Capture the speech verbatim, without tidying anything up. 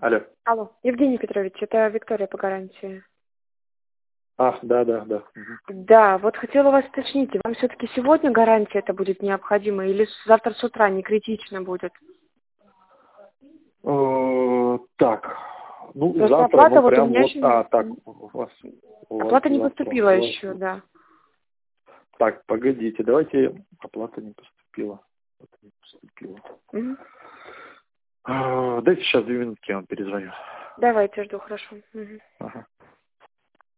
Алло. Алло, Евгений Петрович, это Виктория по гарантии. А, да, да, да. Угу. Да, вот хотела вас уточнить, вам все-таки сегодня гарантия это будет необходима или с- завтра с утра не критично будет? Э, так, ну Просто завтра, оплата ну вот у прям меня вот, еще не... а, так, у вас, у вас Оплата не завтра. поступила у вас- еще, да. Так, погодите, давайте, оплата не поступила. Оплата не поступила. Мгм. А, дайте сейчас две минутки, я вам перезвоню. Давайте, жду, хорошо. Мгм.